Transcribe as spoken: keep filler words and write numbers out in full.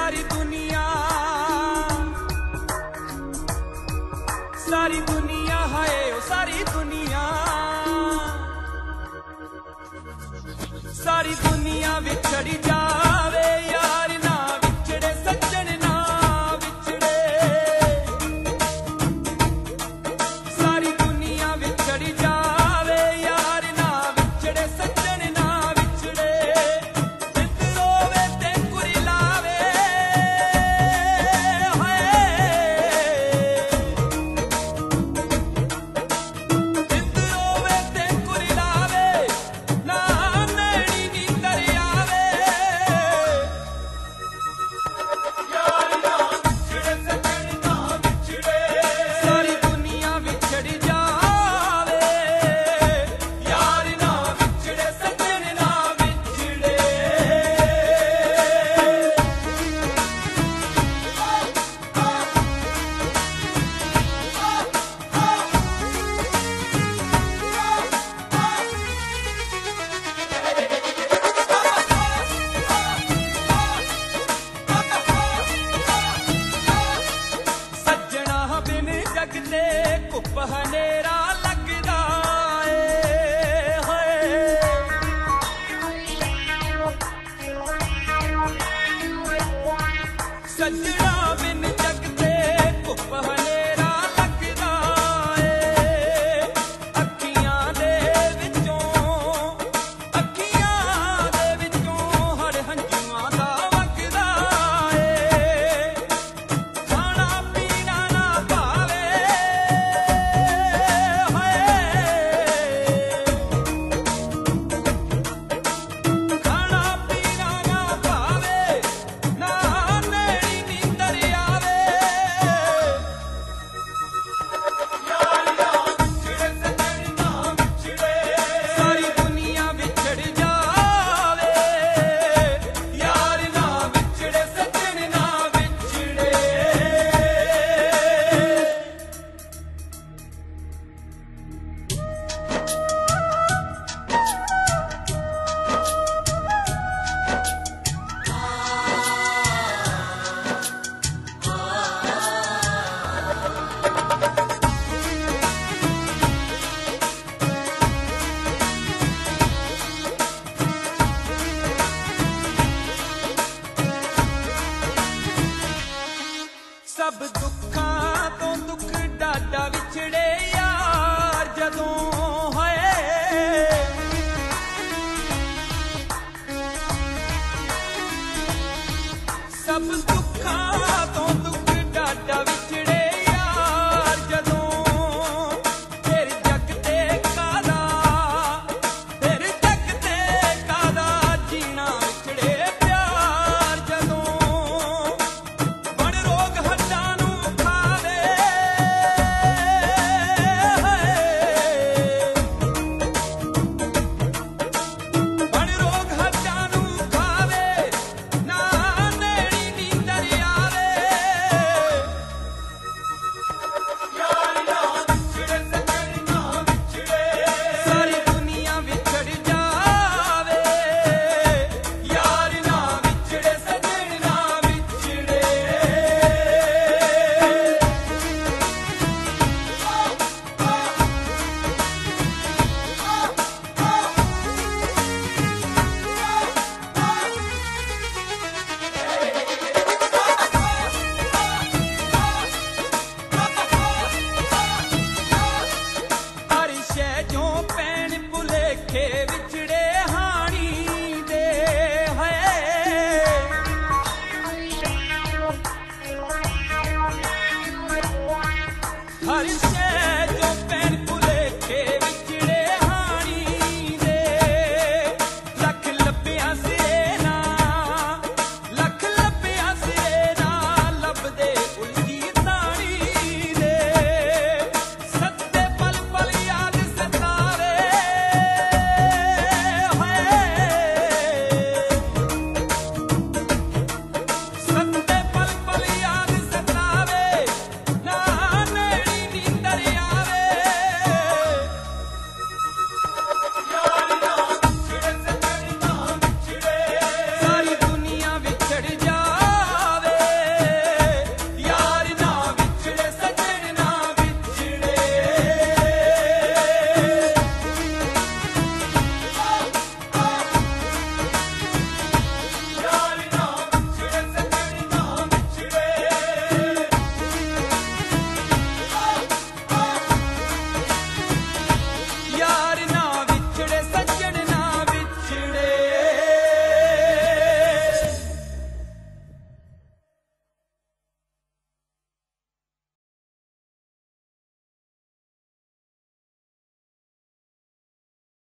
सारी दुनिया सारी दुनिया है ओ सारी दुनिया सारी दुनिया विछड़ जावे यार ना विछड़े सज्जन ना विछड़े सारी दुनिया विछड़ जावे यार ना विछड़े सज्जन ना विछड़े नित रोवे ते कुरिलावे हाय नित रोवे ते कुरिलावे ना हनेरा लगदा ए हाय सजना बिन जगदे धुप हनेरा लगदा ए अखियां दे विचों अखियां दे विचों हर हंझुआं दा वगदा ए खाना पीना ना भावे सब दुखां तो दुख डाडा विछड़े यार जदों है सब दुखां तो दुख डाडा विछड़े यार जदों फिर जग ते कादा फिर जग ते कादा जीना विछड़े प्यार जदों विछड़े हानी दे है हर